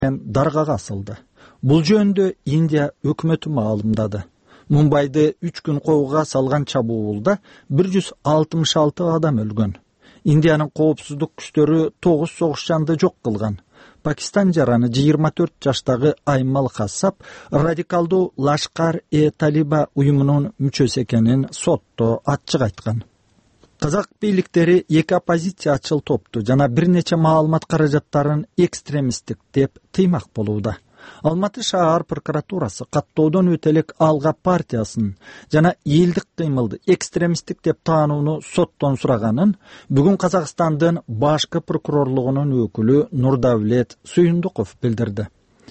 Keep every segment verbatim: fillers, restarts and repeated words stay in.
даргага асылды. Бул жөнүндө Индия өкмөтү маалымдады. Мумбайды үч күн коууга салган чабуулда бир жүз алтымыш алты адам өлгөн. Индиянын коопсуздук күчтөрү тогуз согушчанды жок кылган. Пакистан жараны жыйырма төрт жаштагы Аймал Кассап радикалдуу Лашкар-э-Талиба уюмунун мүчөсү экенин сотто ачык айткан. Казак бийликтери эки оппозициячыл топту жана бир нече маалымат каражаттарын экстремисттик деп тыймак болууда. Алматы шаар прокуратурасы каттоодон өтө элек Алга партиясын жана элдик кыймылды экстремисттик деп таанууну соттон сураганын бүгүн Казакстандын башкы прокурорлугунун өкүлү Нурдавлет Суюндуков билдирди.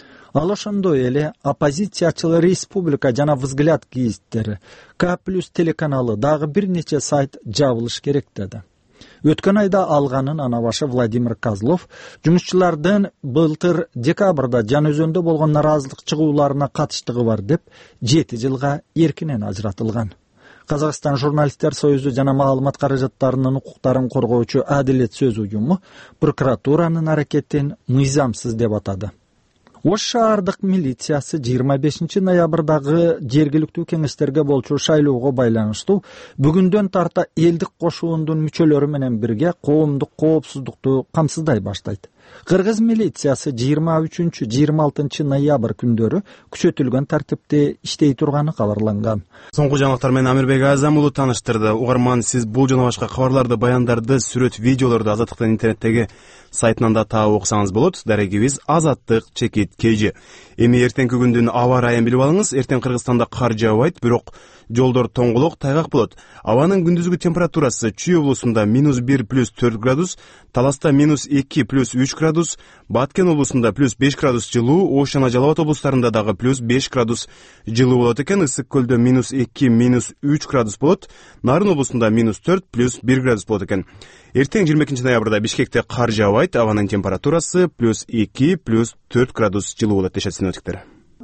Ал ошондой эле оппозициячыл Республика жана Взгляд гезиттери, К плюс телеканалы дагы бир нече сайт жабылыш керек деди. Өткөн айда алганын ана башы Владимир Козлов жумушчулардын былтыр декабрда Жан өзөндө болгон наразылык чыгууларына катыштыгы бар деп жети жылга эркинен ажыратылган. Казакстан журналисттер союзу жана маалымат каражаттарынын укуктарын коргоочу Адилет сөз уюму прокуратуранын аракетин мыйзамсыз деп атады. Ош шаардык милициясы жыйырма бешинчи ноябрдагы жергиликтүү кеңештерге болчу шайлоого байланыштуу бүгүндөн тарта элдик кошуундун мүчөлөрү менен бирге коомдук коопсуздукту камсыздай баштайт. Кыргыз милициясы жыйырма үчүнчү жыйырма алтынчы ноябрь күндөрү күчөтүлгөн тартипте иштей турганы кабарланган. Соңку жаңылыктар менен Амирбек Азам уулу таныштырды. Угарман, сиз бул жана башка кабарларды, баяндарды, сүрөт, видеолорду Азаттыктын интернеттеги сайтынан да таап окусаңыз болот. Дарегибиз Азаттык чекит кж. Эми эртеңки күндүн аба ырайын билип алыңыз. Эртең Кыргызстанда кар жаабайт, бирок жолдор тоңголок, тайгак болот. Абанын күндүзгү температурасы Чүй облусунда минус бир плюс төрт градус, Таласта минус эки плюс үч градус, Баткен облусунда плюс беш градус жылуу, Ош жана Жалал Абад облустарында дагы плюс беш градус жылуу болот экен. Ысык көлдө минус эки минус үч градус болот. Нарын облусунда минус төрт плюс бир градус болот экен. Эртең жыйырма экинчи ноябрда Бишкекте кар жаабайт, абанын температурасы плюс эки плюс төрт градус жылуу болот дешет синоптиктер.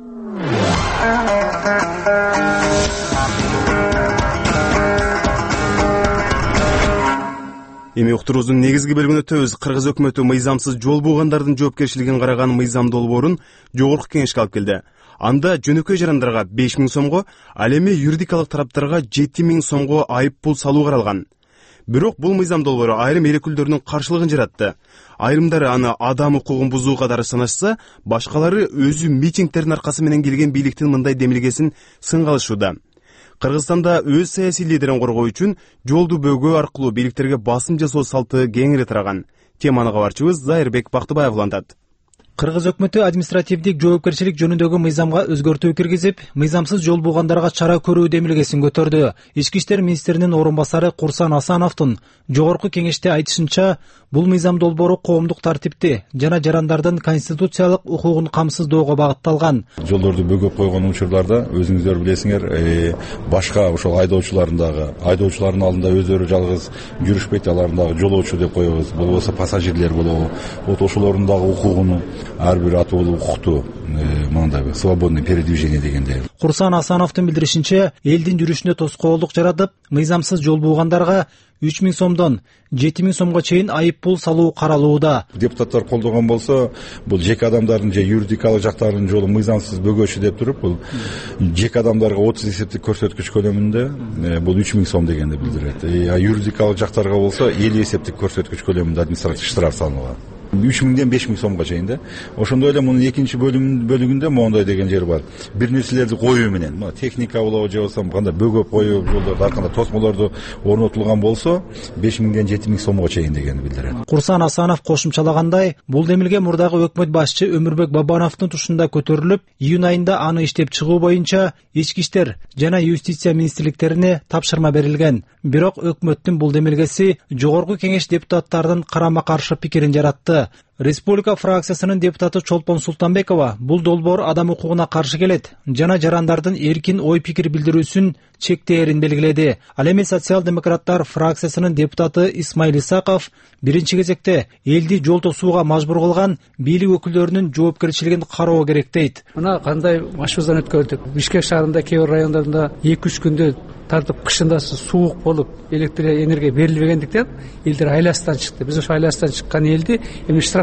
Эми уктуруубуздун негизги бөлүгүнө өтөбүз. Кыргыз өкмөтү мыйзамсыз жол бугандардын жоопкерчилигин караган мыйзам долбоорун жогорку кеңешке алып келди. Анда жөнөкөй жарандарга беш миң сомго, ал эми юридикалык тараптарга жети миң сомго айып пул салуу каралган. Бирок бул мыйзам долбоору айрым эл өкүлдөрүнүн каршылыгын жаратты. Айрымдары аны адам укугун бузуу катары санашса, башкалары өзү митингдердин аркасы менен келген бийликтин мындай демилгесин сынга алышууда. Кыргызстанда өз саясий лидерин коргоо үчүн жолду бөгөө аркылуу бийликтерге басым жасоо салты кеңири тараган. Теманы кабарчыбыз Зайырбек Бактыбаев улантат. Кыргыз өкмөтү административдик жоопкерчилик жөнүндөгү мыйзамга өзгөртүү киргизип, мыйзамсыз жол бугандарга чара көрүү демилгесин көтөрдү. Ички иштер министринин орун басары Курсан Асановдун жогорку кеңеште айтышынча, бул мыйзам долбоору коомдук тартипти жана жарандардын конституциялык укугун камсыздоого багытталган. Жолдорду бөгөп койгон учурларда өзүңүздөр билесиңер, башка ошол айдоочулардын дагы, айдоочулардын алдында өздөрү жалгыз жүрүшпөйт, алардын дагы жолоочу деп коебуз, болбосо пассажирлер болобу, вот ошолордун дагы укугун ар бир атуулуу укукту мындай свободный передвижение дегенде. Курсан Асановдун билдиришинче, элдин жүрүшүнө тоскоолдук жаратып, мыйзамсыз жол бугандарга үч миң сомдон жети миң сомго чейин айып пул салуу каралууда. Депутаттар колдогон болсо, бул жеке адамдардын же юридикалык жактарынын жолу мыйзамсыз бөгөөчү деп туруп, бул жеке адамдарга отуз эсептик көрсөткүч көлөмүндө бул үч миң сом дегенди билдирет. А юридикалык жактарга болсо элүү эсептик көрсөткүч көлөмүндө административдик штраф салынган. үч миңден беш миң сомго чейин да. Ошондой эле мунун экинчи бөлүгүндө моундай деген жер бар. Бир нерселерди коюу менен, техника болобу же болбосо кандай бөгөп коюп, жолдорду ар кандай тосмолорду орнотулган болсо, беш миңден жети миң сомго чейин дегенди билдирет. Курсан Асанов кошумчалагандай, бул демилге мурдагы өкмөт башчы Өмүрбек Бабановдун тушунда көтөрүлүп, июнь айында аны иштеп чыгуу боюнча ички иштер жана юстиция министрликтерине тапшырма берилген. Бирок өкмөттүн бул демилгеси жогорку кеңеш депутаттарынын карама-каршы пикирин жаратты. Республика фракциясынын депутаты Чолпон Султанбекова бул долбоор адам укугуна каршы келет жана жарандардын эркин ой пикир билдирүүсүн чектээрин белгиледи. Ал эми социал-демократтар фракциясынын депутаты Исмаил Исаков биринчи кезекте элди жол тосууга мажбур кылган бийлик өкүлдөрүнүн жоопкерчилигин кароо керек дейт. Мына кандай машыгуудан өткөрдүк. Бишкек шаарында кээ бир райондорунда эки үч күндө тартып кышында суук болуп электр энергия берилбегендиктен элдер айластан чыкты. Биз ошо айластан чыккан элди эми штраф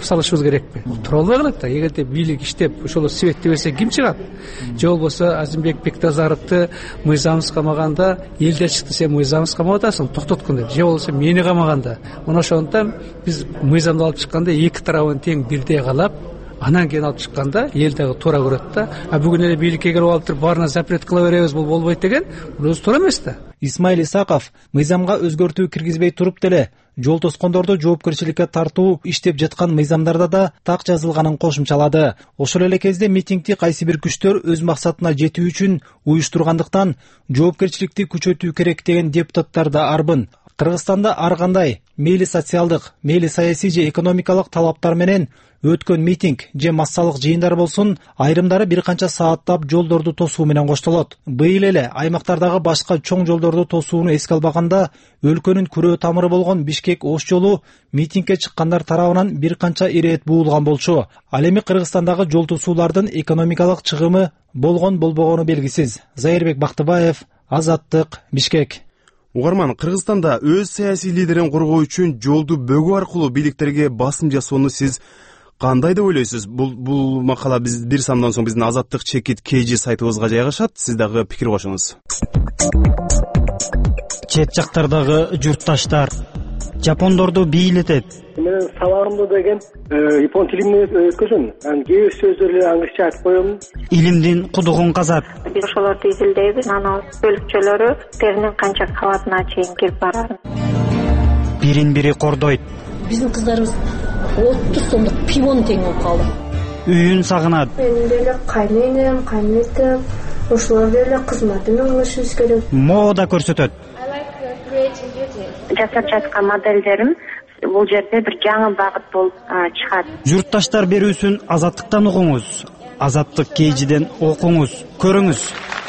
салышыбыз керекпи? Тура албай калат да. Эгерде бийлик иштеп ошол светти берсе ким чыгат? Же болбосо Азимбек Бектазаровду мыйзамсыз камаганда элде чыкты, сен мыйзамсыз камап атасың, токтоткун деп. Же болбосо мени камаганда. Мына ошондон биз мыйзамды алып чыкканда эки тарабын тең бирдей калап, анан кийин алып чыкканда эл дагы туура көрөт да. А бүгүн эле бийликке келип алып туруп баарына запрет кыла беребиз, бул болбойт деген, бул өзү туура эмес да. Исмаил Исаков мыйзамга өзгөртүү киргизбей туруп деле жол тоскондорду жоопкерчиликке тартуу иштеп жаткан мыйзамдарда да так жазылганын кошумчалады. Ошол эле кезде митингди кайсы бир күчтөр өз максатына жетүү үчүн уюштургандыктан жоопкерчиликти күчөтүү керек деген депутаттар да арбын. Кыргызстанда ар кандай мейли социалдык, мейли саясий же экономикалык талаптар менен өткөн митинг же массалык жыйындар болсун, айрымдары бир канча сааттап жолдорду тосуу менен коштолот. Быйыл эле аймактардагы башка чоң жолдорду тосууну эске албаганда өлкөнүн күрөө тамыры болгон Бишкек Ош жолу митингге чыккандар тарабынан бир канча ирет буулган болчу. Ал эми Кыргызстандагы жол тосуулардын экономикалык чыгымы болгон болбогону белгисиз. Зайырбек Бактыбаев, Азаттык, Бишкек. Угарман, Кыргызстанда өз саясий лидерин коргоо үчүн жолду бөгүү аркылуу бийликтерге басым жасоону сиз кандай деп ойлойсуз? Бул бул макала биз бир самдан соң биздин Азаттык чекит kg сайтыбызга жайгашат. Сиз дагы пикир кошуңуз. Чет жактардагы журтташтар жапондорду бийлетет. Мен сабагымда деген япон тилинде өткөзөм. Анан кээ бир сөздөрдү англисче айтып коем. Илимдин кудугун казат. Биз ошолорду изилдейбиз. Анан бөлүкчөлөрү теринин канча кабатына чейин кирип барат. Бирин бири кордойт. Биздин кыздарыбыз отуз сомдук пивон тең болуп калды. Үйүн сагынат. Менин деле кайненем, кайнетем, ошолор деле кызматын алышыбыз керек. Мода көрсөтөт. Жасап жаткан моделдерим бул жерде бир жаңы багыт болуп чыгат. Журтташтар берүүсүн Азаттыктан угуңуз. Азаттык kgден окуңуз, көрүңүз.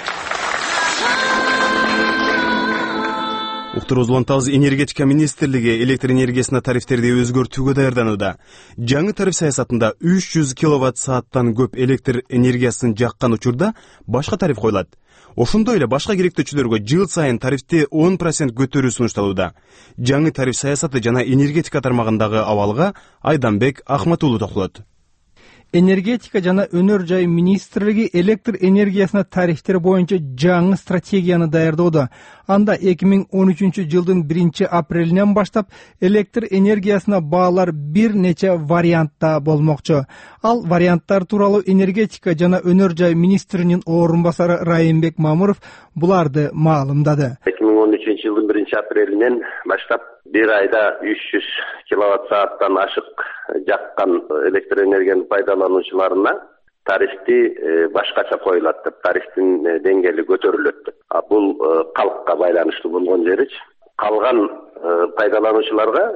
Уктуруз улантабыз, энергетика министрлиги электр энергиясына тарифтерди өзгөртүүгө даярданууда. Жаңы тариф саясатында үч жүз киловатт сааттан көп электр энергиясын жаккан учурда башка тариф коюлат. Ошондой эле башка керектөөчүлөргө жыл сайын тарифти он процент көтөрүү сунушталууда. Жаңы тариф саясаты жана энергетика тармагындагы абалга Айданбек Ахматуулу токтолот. Энергетика жана өнөр жай министрлиги электр энергиясына тарифтер боюнча жаңы стратегияны даярдоодо. Анда эки миң он үчүнчү жылдын биринчи апрелинен баштап электр энергиясына баалар бир нече вариантта болмокчу. Ал варианттар тууралуу энергетика жана өнөр жай министринин орун басары Райымбек Мамыров буларды маалымдады. эки миң он үчүнчү жылдын биринчи апрелинен баштап бир айда үч жүз киловатт сааттан ашык жаккан электр энергияны пайдалануучуларына тарифти башкача коюлат деп, тарифтин деңгээли көтөрүлөт деп. А бул калкка байланыштуу болгон жеричи. Калган пайдалануучуларга,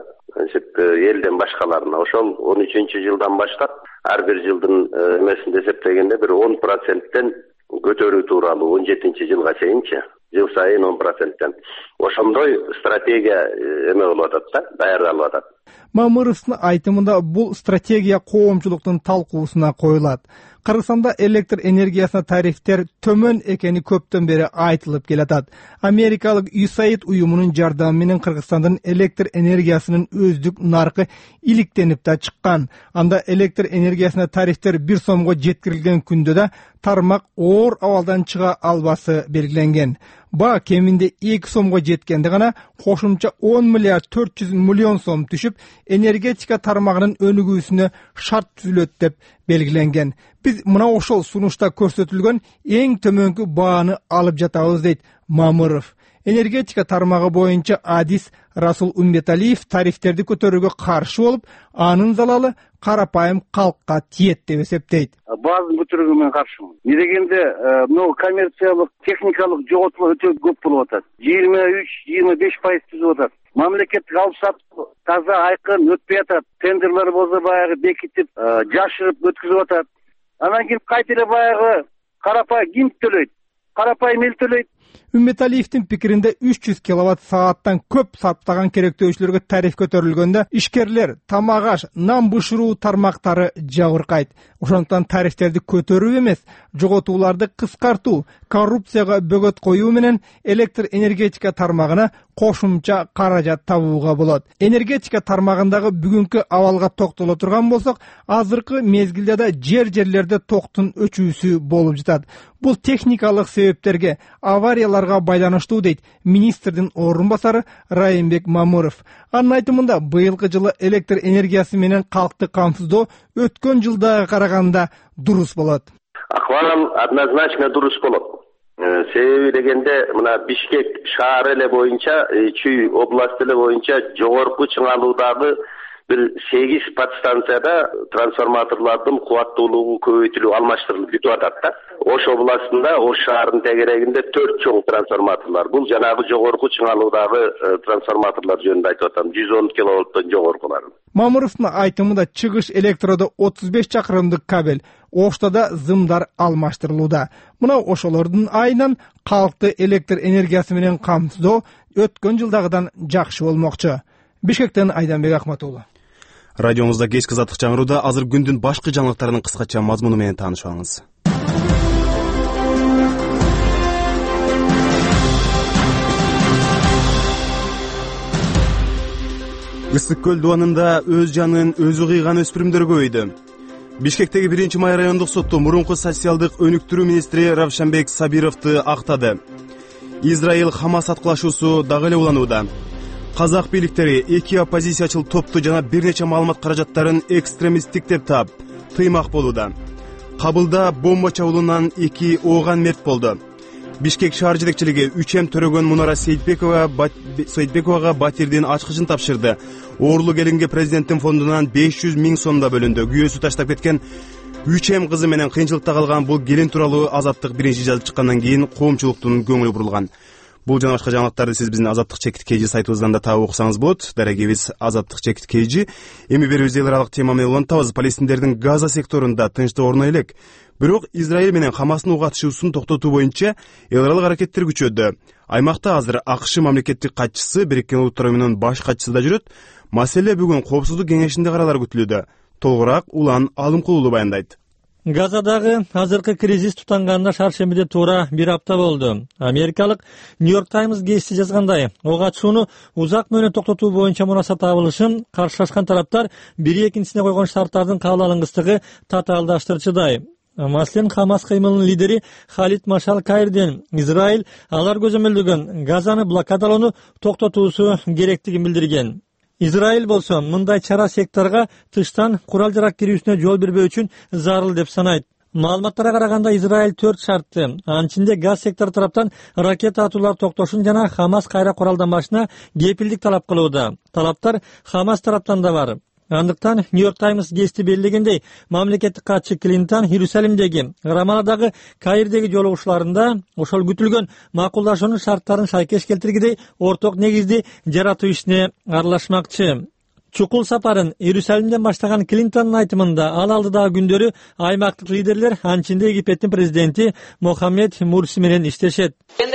элден башкаларына ошол он үчүнчү жылдан баштап ар бир жылдын эмесинде эсептегенде бир он проценттен көтөрүү тууралуу он жетинчи жылга чейинчи жыл сайын он проценттен ошондой стратегия эме болуп атат да, даярдалып атат. Мамыровдун айтымында бул стратегия коомчулуктун талкуусуна коюлат. Кыргызстанда электр энергиясына тарифтер төмөн экени көптөн бери айтылып келатат. Америкалык ю эс эй ай ди уюмунун жардамы менен Кыргызстандын электр энергиясынын өздүк наркы иликтенип да чыккан. Анда электр энергиясына тарифтер бир сомго жеткирилген күндө да тармак оор абалдан чыга албасы белгиленген. Ба кеминде эки сомго жеткенде гана кошумча он миллиард төрт жүз миллион сом түшүп, энергетика тармагынын өнүгүүсүнө шарт түзүлөт деп белгиленген. Биз мына ошол сунушта көрсөтүлгөн эң төмөнкү бааны алып жатабыз дейт Мамыров. Энергетика тармагы боюнча адис Расул Умбеталиев тарифтерди көтөрүүгө каршы болуп, анын залалы карапайым калкка тиет деп эсептейт. Баазын көтөрүүгө мен каршымын. Не дегенде, мына коммерциялык, техникалык жоготуулар өтө көп болуп атат. жыйырма үч жыйырма беш пайыз түзүп атат. Мамлекеттик алып сатуу таза айкын өтпөй атат. Тендерлер болсо баягы бекитип, жашырып өткүзүп атат. Анан кийин кайта эле баягы карапай ким төлөйт? Карапайым эл төлөйт. Умбеталиевдин пикиринде үч жүз киловатт сааттан көп саптаган керектөөчүлөргө тариф көтөрүлгөндө ишкерлер, тамак аш, нан бышыруу тармактары жабыркайт. Ошондуктан тарифтерди көтөрүү эмес, жоготууларды кыскартуу, коррупцияга бөгөт коюу менен электр энергетика тармагына кошумча каражат табууга болот. Энергетика тармагындагы бүгүнкү абалга токтоло турган болсок, азыркы мезгилде да жер жерлерде токтун өчүүсү болуп жатат. Бул техникалык себептерге, аварияларга байланыштуу дейт министрдин орун басары Райымбек Мамуров. Анын айтымында быйылкы жылы электр энергиясы менен калкты камсыздоо өткөн жылдага караганда дурус болот. Акыбал однозначно дурус болот. Себеби дегенде мына Бишкек шаары эле боюнча, Чүй областы эле боюнча жогорку чыңалуудагы бир сегиз подстанцияда трансформаторлордун кубаттуулугу көбөйтүлүп, алмаштырылып бүтүп атат да. Ош областында, Ош шаарынын тегерегинде төрт чоң трансформаторлор. Бул жанагы жогорку чыңалуудагы трансформаторлор жөнүндө айтып атам, жүз он киловольттон жогоркулары. Мамуровдун айтымында чыгыш электродо отуз беш чакырымдык кабель, Ошто да зымдар алмаштырылууда. Мына ошолордун айынан калкты электр энергиясы менен камсыздоо өткөн жылдагыдан жакшы болмокчу. Бишкектен Айданбек Акматулы. Радиомузда кечки азаттык чаңырууда азыр күндүн башкы жаңылыктарынын кыскача мазмуну менен таанышабыңыз. Ысык көл дубанында өз жанын өзү кыйган өспүрүмдөр көбөйдү. Бишкектеги биринчи май райондук соту мурунку социалдык өнүктүрүү министри Равшанбек Сабировду актады. Израиль Хамас аткылашуусу дагы эле уланууда. Казак бийликтери эки оппозициячыл топту жана бир нече маалымат каражаттарын экстремисттик деп таап, тыймак болууда. Кабылда бомба чабуулунан эки ооган мерт болду. Бишкек шаар жетекчилиги үч эм төрөгөн Мунара Сейитбековага батирдин ачкычын тапшырды. Оорлуу келинге президенттин фондунан беш жүз миң сомдо бөлүндү. Күйөөсү таштап кеткен үч эм кызы менен кыйынчылыкта калган бул келин тууралуу Азаттык биринчи жазып чыккандан кийин коомчулуктун көңүлү бурулган. Бул жана башка жаңылыктарды сиз биздин Азаттык чекит кей жи сайтыбыздан да таап окусаңыз болот. Дарегибиз Азаттык чекит кей жи. Эми берүүбүз эл аралык тема менен улантабыз. Палестиндердин Газа секторунда тынчтык орно элек. Бирок Израиль менен Хамастын угатышуусун токтотуу боюнча эл аралык аракеттер күчөдү. Аймакта азыр АКШ мамлекеттик катчысы, Бириккен Улуттар уюмунун баш катчысы да жүрөт. Маселе бүгүн Коопсуздук кеңешинде каралары күтүлүүдө. Толугураак Улан Алымкулуулу баяндайт. Газадагы азыркы кризис тутанганына шаршембиде туура бир апта болду. Америкалык Нью-Йорк Таймс гезити жазгандай, ого узак мөөнөт токтотуу боюнча мунасат табылышын каршылашкан тараптар бири экинчисине койгон шарттардын кабыл алынгыстыгы татаалдаштырчудай. Маселен, Хамас кыймылынын лидери Халид Машал Кайрден Израиль алар көзөмөлдөгөн Газаны блокадалоону токтотуусу керектигин билдирген. Израиль болсо мындай чара секторго тыштан курал-жарак кирүүсүнө жол бербөө үчүн зарыл деп санайт. Маалыматтарга караганда Израиль төрт шартты, анын ичинде газ сектору тараптан ракета атуулар токтошун жана Хамас кайра куралданбашына кепилдик талап кылууда. Талаптар Хамас тараптан да бар. Андыктан Нью-Йорк Таймс гезити белгилегендей, мамлекеттик катчы Клинтон Иерусалимдеги, Рамаладагы, Каирдеги жолугушууларында ошол күтүлгөн макулдашуунун шарттарын шайкеш келтиргидей орток негизди жаратуу ишине аралашмакчы. Чукул сапарын Иерусалимден баштаган Клинтондун айтымында ал алдыдагы күндөрү аймактык лидерлер, анчинде Египеттин президенти Мохаммед Мурси менен иштешет.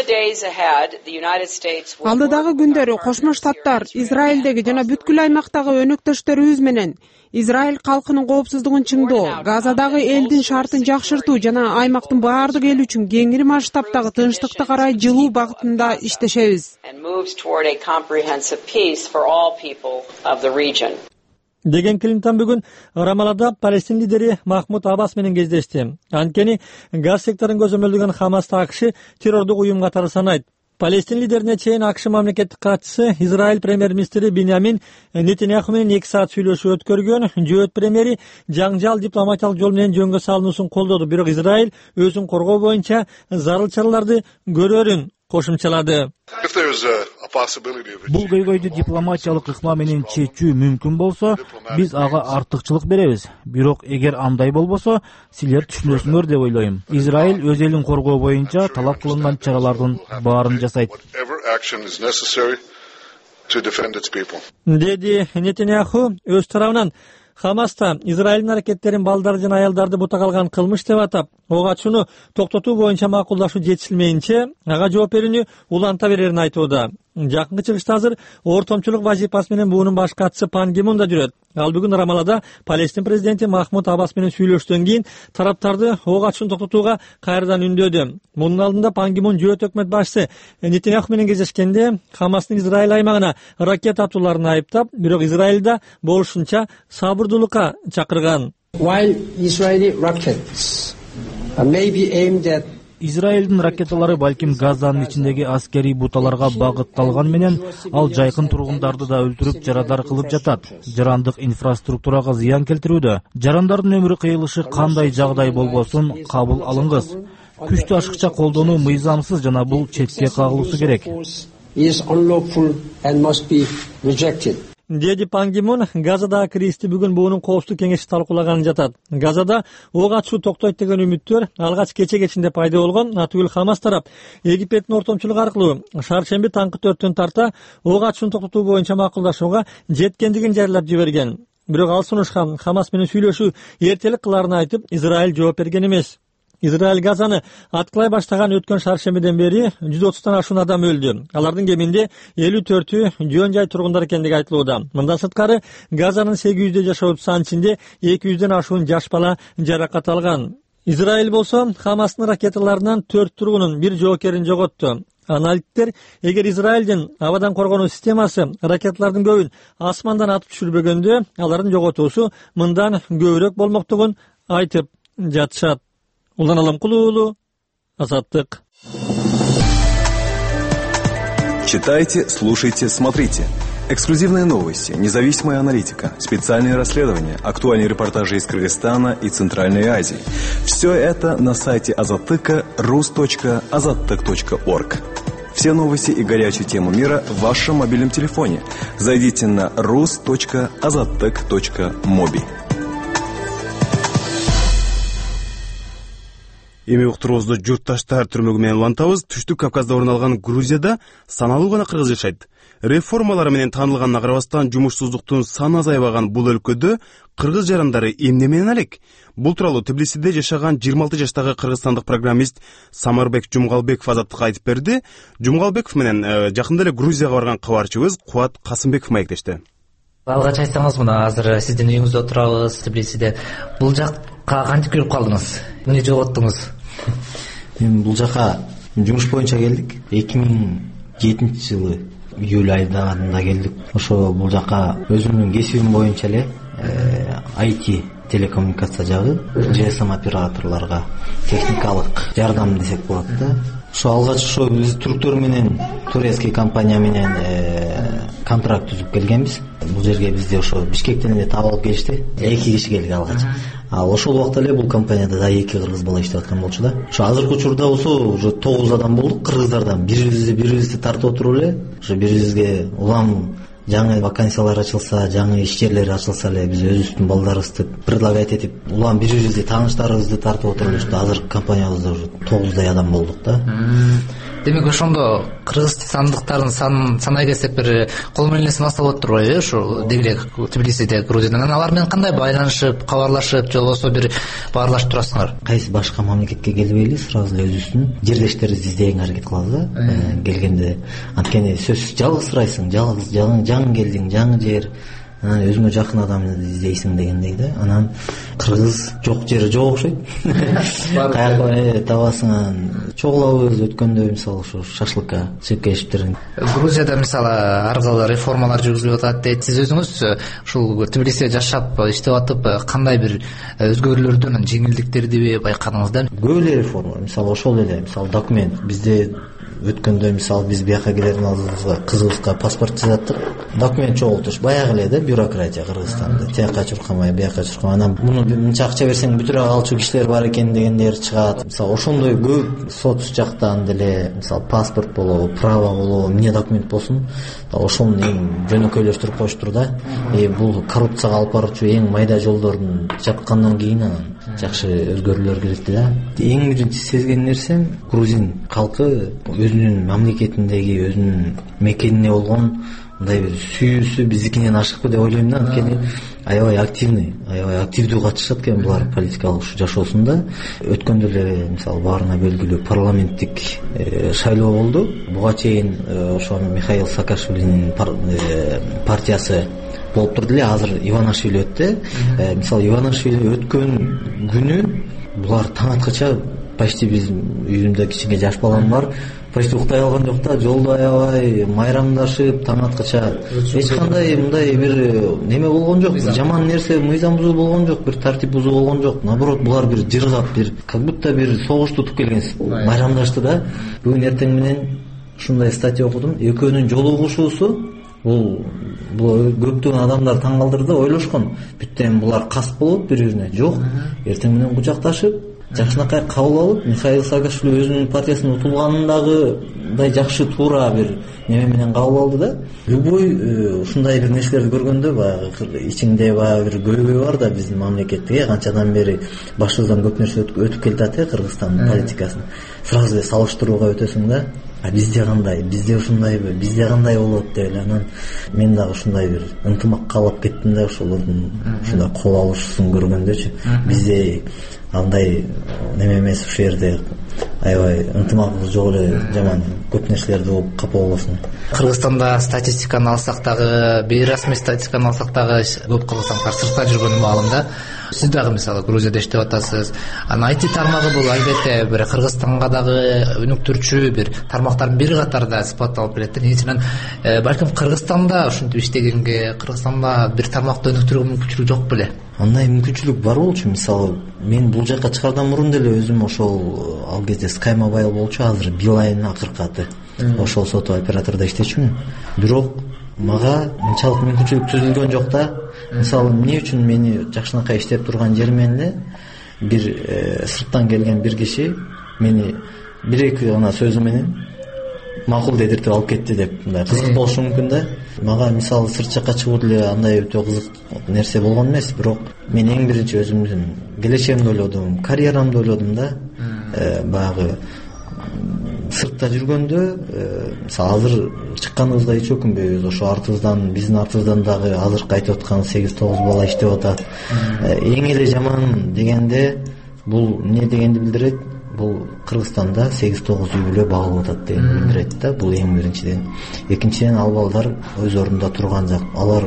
Алдыдагы күндөрү Кошмо Штаттар, Израилдеги жана бүткүл аймактагы өнөктөштөрүбүз менен Израиль калкынын коопсуздугун чыңдоо, Газадагы элдин шартын жакшыртуу жана аймактын баардык эл үчүн кеңири масштабтагы тынчтыкты карай жылуу багытында иштешебиз. Деген Клинтон бүгүн Рамалада Палестин лидери Махмуд Аббас менен кездешти. Анткени газ секторун көзөмөлдөгөн Хамасты АКШ террордук уюм катары санайт. Палестин лидерине чейин АКШ мамлекеттик катчысы Израиль премьер-министри Биньямин Нетаньяху менен эки саат сүйлөшүү өткөргөн. Жөөт премьери жаңжал дипломатиялык жол менен жөнгө салынуусун колдоду, бирок Израиль өзүн коргоо боюнча зарыл чараларды көрөрүн кошумчалады. Бул көйгөйдү дипломатиялык ыкма менен чечүү мүмкүн болсо, биз ага артыкчылык беребиз. Бирок эгер андай болбосо, силер түшүнөсүңөр деп ойлойм. Израиль өз элин коргоо боюнча талап кылынган чаралардын баарын жасайт. Деди Нетаньяху өз тарабынан Хамаста Израилдин аракеттерин балдар жана аялдарды бута калган кылмыш деп атап, ого ачууну токтотуу боюнча макулдашуу жетишилмейинче ага жооп берүүнү уланта берерин айтууда. Жакынкы чыгышта азыр ортомчулук вазифасы менен буунун баш катчысы Пан Ги Мун да жүрөт. Ал бүгүн Рамалада Палестин президенти Махмуд Аббас менен сүйлөштөн кийин тараптарды ок атышууну токтотууга кайрадан үндөдү. Мунун алдында Пан Ги Мун жөөт өкмөт башчысы Нетаньяху менен кездешкенде Хамастын Израиль аймагына ракета атууларын айыптап, бирок Израилда болушунча сабырдуулукка чакырган. While Israeli rockets may be aimed at Израилдин ракеталары балким Газанын ичиндеги аскерий буталарга багытталган менен ал жайкын тургундарды да өлтүрүп, жарадар кылып жатат. Жарандык инфраструктурага зыян келтирүүдө. Жарандардын өмүрү кыйылышы кандай жагдай болбосун кабыл алыңыз. Күчтү ашыкча колдонуу мыйзамсыз жана бул четке кагылуусу керек. Деди Пан Ги Мун Газадагы кризисти бүгүн буунун коопсуздук кеңеши талкуулаганын жатат. Газада ок атышуу токтойт деген үмүттөр алгач кече кечинде пайда болгон. Атүгүл Хамас тарап Египеттин ортомчулугу аркылуу шаршемби таңкы төрттөн тарта ок атышууну токтотуу боюнча макулдашууга жеткендигин жарыялап жиберген. Бирок ал сунушка Хамас менен сүйлөшүү эртелик кылаарын айтып, Израиль жооп берген эмес. Израиль Газаны аткылай баштаган өткөн шаршембиден бери жүз отуздан ашуун адам өлдү. Алардын кеминде элүү төртү жөн жай тургундар экендиги айтылууда. Мындан сырткары Газанын сегиз жүздөй жашоочусу анын ичинде эки жүздөн ашуун жаш бала жаракат алган. Израиль болсо Хамастын ракеталарынан төрт тургунун, бир жоокерин жоготту. Аналитиктер эгер Израилдин абадан коргонуу системасы ракеталардын көбүн асмандан атып түшүрбөгөндө, алардын жоготуусу мындан көбүрөөк болмоктугун айтып жатышат. Улан Аламкул уулу, Азаттык. Читайте, слушайте, смотрите. Эксклюзивные новости, независимая аналитика, специальные расследования, актуальные репортажи из Кыргызстана и Центральной Азии. Все это на сайте Азаттыка рус точка азаттык точка орг. Все новости и горячие темы мира в вашем мобильном телефоне. Зайдите на рус точка азаттык точка моби. Эми уктуруубузду журтташтар түрмөгү менен улантабыз. Түштүк Кавказда орун алган Грузияда саналуу гана кыргыз жашайт. Реформалар менен таанылганына карабастан жумушсуздуктун саны азайбаган бул өлкөдө кыргыз жарандары эмне менен алек? Бул тууралуу Тбилисиде жашаган жыйырма алты жаштагы кыргызстандык программист Самарбек Жумгалбеков Азаттыкка айтып берди. Жумгалбеков менен жакында эле Грузияга барган кабарчыбыз Кубат Касымбеков маектешти. Алгач айтсаңыз, мына азыр сиздин үйүңүздө отурабыз, Тбилисиде. Бул жакка кантип кирип калдыңыз? Эмне жоготтуңуз? Мен бул жака жумуш боюнча келдик. эки миң жетинчи жылы июль айында келдик. Ошо бул жака өзүмдүн кесибим боюнча эле ай ти телекоммуникация жагы, джи эс эм операторлорго техникалык жардам десек болот да. Ошо алгач ошо биз түрктөр менен турецкий компания менен контракт түзүп келгенбиз. Бул жерге бизди ошо Бишкектен эле таап алып келишти. эки киши келдик алгач. А ошол убакта эле бул компанияда да эки кыргыз бала иштеп аткан болчу да. Ошо азыркы учурда болсо уже тогуз адам болдук кыргыздардан. Бирибизди бирибизди тартып отуруп эле ошо бирибизге улам жаңы вакансиялар ачылса, жаңы иш жерлери ачылса эле биз өзүбүздүн балдарыбызды предлагать этип, улам бирибизди тааныштарыбызды тартып отуруп эле азыркы компаниябызда уже тогуздай адам болдук да. Демек ошондо кыргызстандыктардын санын санай келсек бир кол менен санаса болот турбайбы? Ошо дегелек Тбилисиде, Грузиядан алар менен кандай байланышып, кабарлашып, же болбосо бир баарлашып турасыңар? Кайсы башка мамлекетке келбейли, сразу эле өзүбүздүн жердештерибизди издегенге аракет кылабыз да. Келгенде анткени сөзсүз жалгыз сурайсың, жалгыз жаңы келдиң, жаңы жер, өзүңө жакын адамды издейсиң дегендей да. Анан кыргыз жок жери жок окшойт. Каяка табасың, чогулабыз өткөндө мисалы ошо шашлыкка чыгып келишиптер. Грузияда мисалы ар кандай реформалар жүргүзүлүп атат дейт. Сиз өзүңүз ушул Тбилисиде жашап, иштеп атып кандай бир өзгөрүүлөрдүн, жеңилдиктерди байкадыңыз да? Көп эле реформа, мисалы ошол эле, мисалы документ бизде өткөндө мисалы биз бияка келердин алдыбызга кызыбызга паспорт жасаттык. Документ чогултуш баягы эле да, бюрократия Кыргызстанда. Тияка чуркамай, бияка чуркамай, анан муну мынча акча берсең бүтүрө алчу кишилер бар экен дегендер чыгат. Мисалы ошондой көп сот жактан деле мисалы паспорт болобу, право болобу, эмне документ болсун, ошону эң жөнөкөйлөштүрүп коюштур да. И бул коррупцияга алып баруучу эң майда жолдорун жапкандан кийин анан жакшы өзгөрүүлөр келет да. Эң биринчи сезген нерсем грузин калкы өзүнүн мамлекетиндеги, өзүнүн мекенине болгон мындай бир сүйүүсү биздикинен ашыкпы деп ойлойм да. Анткени аябай активный аябай активдүү катышат экен булар политикалык жашоосунда. Өткөндө эле мисалы баарына белгилүү парламенттик шайлоо болду. Буга чейин ошо Михаил Саакашвилинин партиясы болуп турду эле. Азыр Иванишвили өттү. Мисалы Иванишвили өткөн күнү булар таң аткача почти биз үйүмдө кичине жаш балам бар, почти уктай алган жок да, жолдо аябай майрамдашып таң аткача эч кандай мындай бир неме болгон жок, жаман нерсе, мыйзам бузуу болгон жок, бир тартип бузуу болгон жок. Наоборот, булар бир жыргап, бир как будто бир согуш тутуп келген майрамдашты да. Бүгүн эртең менен ушундай статья окудум. Экөөнүн жолугушуусу бул бул көптөгөн адамдар таң калтырды, ойлошкон. Бүттөн булар кас болот бири-бирине. Жок, эртең менен кучакташып, жакшынакай кабыл алып, Михаил Саакашвили өзүнүн партиясынын утулганындагыдай жакшы туура бир неме менен кабыл алды да. Любой ушундай бир нерселерди көргөндө баягы ичиңде баягы бир көйгөй бар да биздин мамлекетте канчадан бери башыбыздан көп нерсе өтүп келатат э Кыргызстандын политикасын. Сразу эле салыштырууга өтөсүң да. А бизде кандай, бизде ушундайбы, бизде кандай болот деп эле. Анан мен дагы ушундай бир ынтымак каалап кеттим да, ошолордун ушундай кол алышуусун көргөндөчү. Бизде андай неме эмес, ушул жерде аябай ынтымагыбыз жок эле, жаман көп нерселерди болуп капа болосуң. Кыргызстанда статистиканы алсак дагы, бейрасмий статистиканы алсак дагы көп кыргызстандар сыртта жүргөн маалында. Сиз дагы мисалы Грузияда иштеп атасыз. Анан ай ти тармагы бул албетте бир Кыргызстанга дагы өнүктүрчү бир тармактардын бири катарында сыпатталып келет. Негизинен балким Кыргызстанда ушинтип иштегенге, Кыргызстанда бир тармакты өнүктүрүүгө мүмкүнчүлүк жок беле? Андай мүмкүнчүлүк бар болчу. Мисалы мен бул жака чыгардан мурун деле өзүм ошол ал кезде Sky Mobile болчу, азыр Билайн акыркы аты. Ошол соту оператордо иштечүмүн. Бирок мага мынчалык мүмкүнчүлүк түзүлгөн жок да. Мисалы эмне үчүн мени жакшынакай иштеп турган жерменде бир э, сырттан келген бир киши мени бир эки гана сөзү менен макул дедиртип алып кетти деп, мындай кызык болушу мүмкүн да. Мага мисалы сырт жакка чыгуу деле андай өтө кызык нерсе болгон эмес, бирок мен эң биринчи өзүмдүн келечегимди ойлодум, карьерамды ойлодум да. Э, баягы сыртта жүргөндө мисалы азыр чыкканыбызга эч өкүнбөйбүз. Ошо артыбыздан, биздин артыбыздан дагы азыр кайтып аткан сегиз тогуз бала иштеп атат. Эң эле жаман дегенде бул эмне дегенди билдирет? Бул Кыргызстанда сегиз тогуз үй бүлө багылып атат дегенди билдирет да. Бул эң биринчиден. Экинчиден, ал балдар өз ордунда турган жак. Алар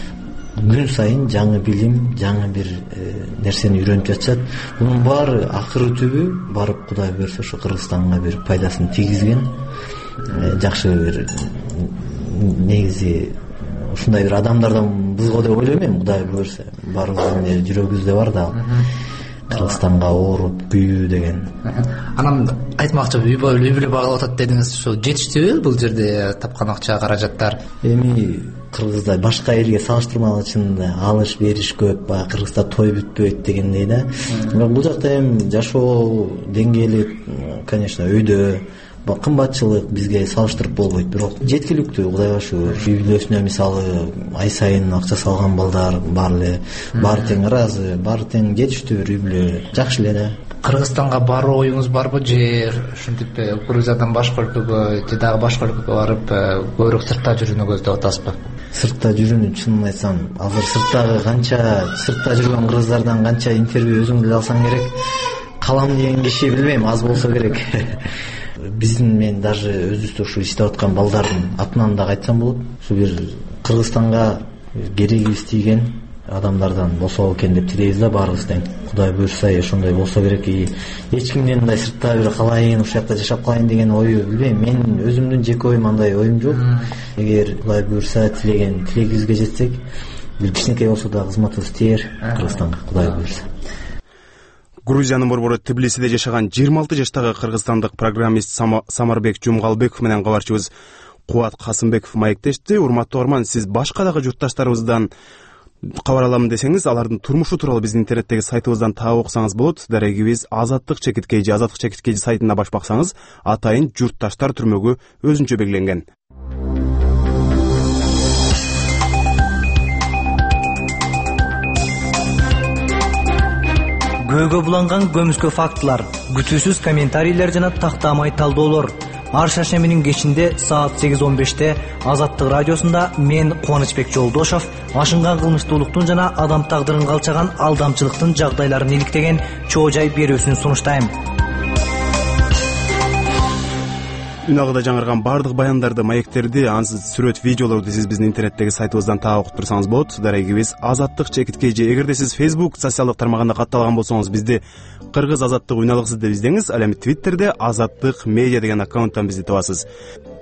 күн сайын жаңы билим, жаңы бир нерсени үйрөнүп жатышат. Мунун баары акыры түбү барып Кудай буйрса ошо Кыргызстанга бир пайдасын тийгизген. Жакшы бир негизи ушундай бир адамдардан бызго деп ойлойм. Кудай буйрса баарыбыздын жүрөгүбүздө бар да. Кыргызстанга ооруп күйүү деген. Анан айтмакчы, үй бүлө багылып атат дедиңиз, ошо жетиштиби бул жерде тапкан акча, каражаттар? Эми Кыргызда башка элге салыштырмалуу чынында алыш бериш көп, баягы Кыргызда той бүтпөйт дегендей да. Бирок бул жакта эми жашоо деңгээли, конечно, өйдө кымбатчылык бизге салыштырып болбойт, бирок жеткиликтүү, Кудайга шүгүр. Үй бүлөсүнө мисалы ай сайын акча салган балдар бар эле, баары тең ыраазы, баары тең жетиштүү үй бүлө, жакшы эле да. Кыргызстанга баруу оюңуз барбы, же ушинтип Грузиядан башка өлкөгө, же дагы башка өлкөгө барып көбүрөөк сыртта жүрүүнү көздөп атасызбы? Сыртта жүрүүнү чынын айтсам, азыр сырттагы канча сыртта жүргөн кыргыздардан канча интервью өзүң деле алсаң керек, калам деген киши билбейм, аз болсо керек. Биздин мен даже өзүбүздө ушу иштеп аткан балдардын атынан да айтсам болот. Ушу бир Кыргызстанга керегибиз тийген адамдардан болсо экен деп тилейбиз да баарыбыз тең. Кудай буйрса ошондой болсо керек. Эч кимден мындай сыртта бир калайын, ушул жакта жашап калайын деген ою билбейм. Мен өзүмдүн жеке оюм андай оюм жок. Эгер Кудай буйрса тилеген тилегибизге жетсек, бир кичинекей болсо да кызматыбыз тиер Кыргызстанга, Кудай буйрса. Грузиянын борбору Тбилисиде жашаган жыйырма алты жаштагы кыргызстандык программист Самарбек Жумгалбеков менен кабарчыбыз Кубат Касымбеков маектешти. Урматтуу угарман, сиз башка дагы журтташтарыбыздан кабар аламын десеңиз, алардын турмушу тууралуу биздин интернеттеги сайтыбыздан таап окусаңыз болот. Дарегибиз Азаттык чекиткей же Азаттык чекиткей сайтына баш баксаңыз, атайын журтташтар түрмөгү өзүнчө белгиленген. Көйгө буланган көмүскө фактылар, күтүүсүз комментарийлер жана тактамай талдоолор. ар шаршембинин кечинде саат сегиз он беште Азаттык радиосунда мен Кубанычбек Жолдошов ашынган кылмыштуулуктун жана адам тагдырын калчаган алдамчылыктын жагдайларын иликтеген чоо жай берүүсүн сунуштайм. Үн агыда жаңырган бардык баяндарды, маектерди, ансыз сүрөт, видеолорду сиз биздин интернеттеги сайтыбыздан таап окуп турсаңыз болот. Дарегибиз Азаттык чекит кж. Эгерде сиз Facebook социалдык тармагында катталган болсоңуз, бизди Кыргыз Азаттык үн алгысыз деп издеңиз. Ал эми Twitterде Азаттык медиа деген аккаунттан бизди табасыз.